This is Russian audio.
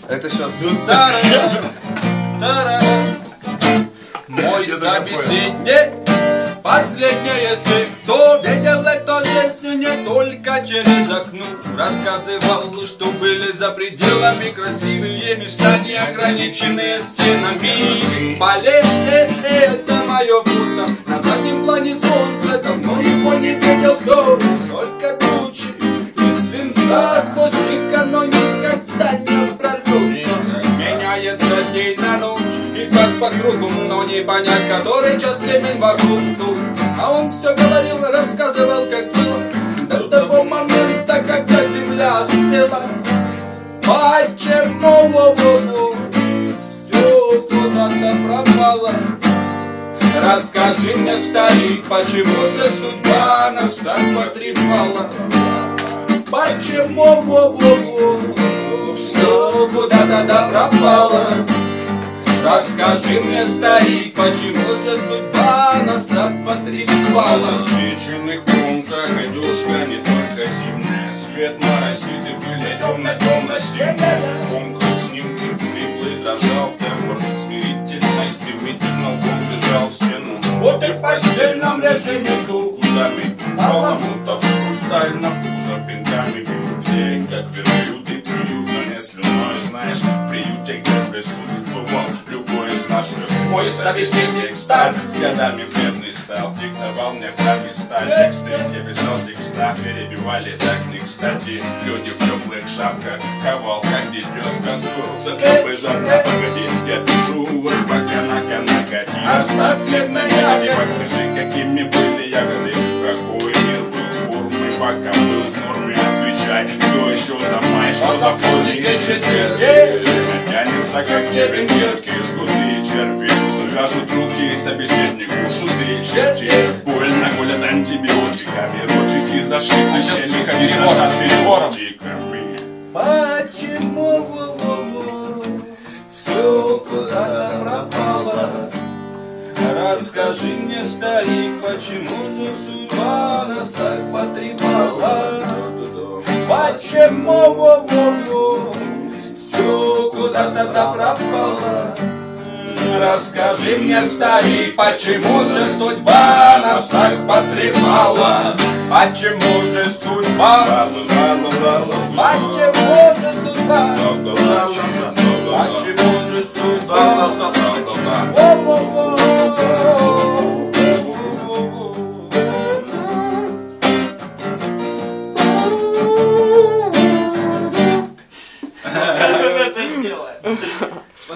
Это сейчас... Мой собеседник, последнее, если кто видел эту песню не только через окно. Рассказывал, что были за пределами красивые места, не ограниченные стенами. Поле, это мое фото. На заднем плане солнце, давно его не видел кто. Только тучи из свинца, сквозь них оно никогда не прорвется. Меняется день на ночь, и как по кругу, но не понять, который час времени вокруг тут. А он все говорил, рассказывал, как было до того момента, когда земля остыла. Почему все куда-то пропало? Расскажи мне, старик, почему ты судьба нас так потрепала? Почему все куда-то пропало? Расскажи мне, старик, почему ты судьба нас так потрепала? На засвеченных пунктах одежка не только зимняя. Свет моросит и пыль темно-темно-синяя. Помка снимки хриплый дрожал тембр. Смирительно, стремительно волк бежал в стену. Вот и в постельном режиме тут Кузами, баламутов, специально пузо пинками бьют. Где, как верблюды пьют, но не слюной, знаешь. В приюте, где присутствовал любой из наших. мой собеседник стар, с годами бледный стал. Диктовал мне правый сталь. Тексты, я писал текста, перебивали так не кстати. Люди в теплых шапках, ковал, как дитё с костру. Захлебай жарко, погоди, я пишу, вот пока накати. Оставь хлеб на ягоде, покажи, какими были ягоды. Какой мир был формы, пока был в норме. Отвечай, кто еще за май, что за вторник и четверг. Тянется, как червенки, жгуты и черви. Вяжут руки, собеседник, уши и черти. Больно колят антибиотиками, ротики зашиты щемиками, зажат переводчиками. Почему все куда-то пропало? Расскажи мне, старик, почему же судьба нас так потрепала? Почему все куда-то пропало? Расскажи мне, старик, почему же судьба нас так потрепала? Почему же судьба? Почему же судьба? Почему же судьба? Это сделаем.